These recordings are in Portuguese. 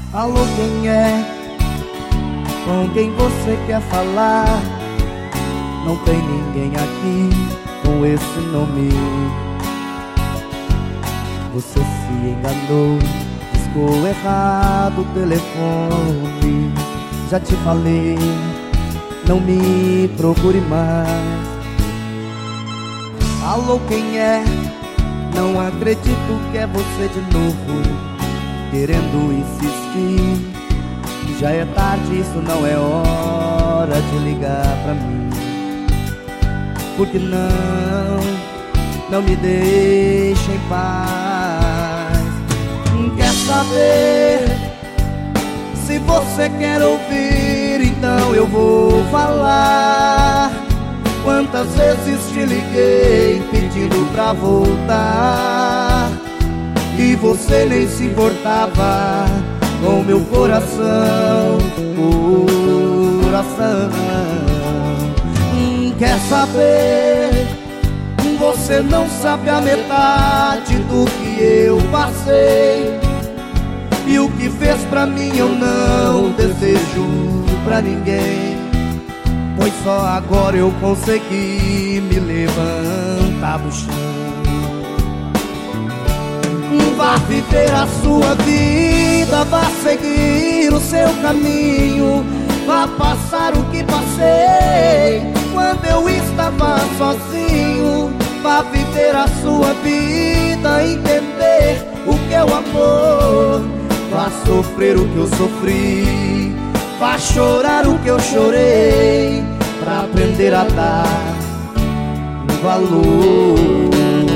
Alô, quem é? Com quem você quer falar? Não tem ninguém aqui com esse nome. Você se enganou, discou errado o telefone. Já te falei, não me procure mais. Alô, quem é? Não acredito que é você de novo, querendo insistir. Já é tarde, isso não é hora de ligar pra mim. Porque não me deixa em paz. Quer saber? Se você quer ouvir, então eu vou falar. Quantas vezes te liguei pedindo pra voltar e você nem se importava com meu coração, coração. Quer saber? Você não sabe a metade do que eu passei, e o que fez pra mim eu não desejo pra ninguém. Pois só agora eu consegui me levantar do chão. Vá viver a sua vida, vá seguir o seu caminho, vá passar o que passei quando eu estava sozinho. Vá viver a sua vida, entender o que é o amor, vá sofrer o que eu sofri, vá chorar o que eu chorei, pra aprender a dar valor.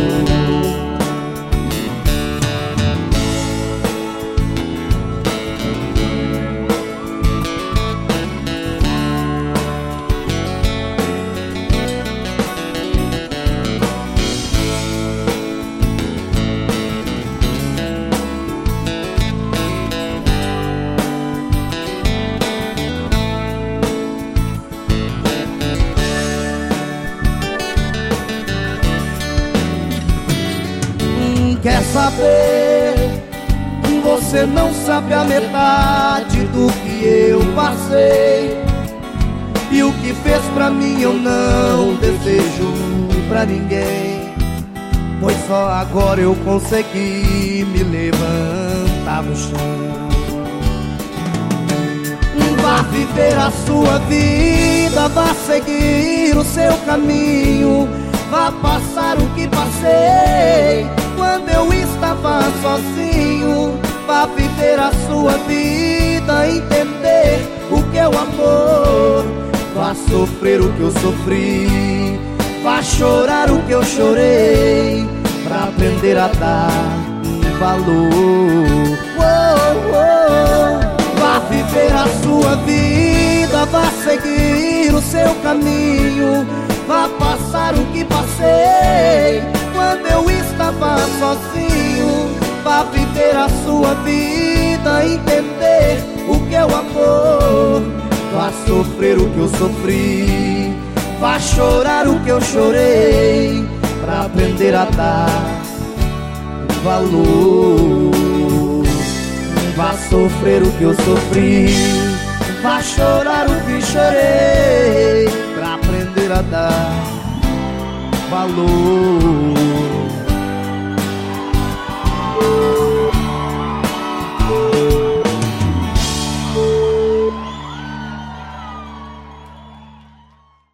Quer saber? Você não sabe a metade do que eu passei, e o que fez pra mim eu não desejo pra ninguém. Pois só agora eu consegui me levantar do chão. Vá viver a sua vida, vá seguir o seu caminho, vá passar o que passei quando eu estava sozinho. Vá viver a sua vida, entender o que é o amor, vá sofrer o que eu sofri, vá chorar o que eu chorei, pra aprender a dar valor. Vá viver a sua vida, vá seguir o seu caminho, vá passar o que passei quando eu estava sozinho. Vá viver a sua vida, entender o que é o amor, vá sofrer o que eu sofri, vá chorar o que eu chorei, pra aprender a dar valor. Vá sofrer o que eu sofri, vá chorar o que chorei, pra aprender a dar valor.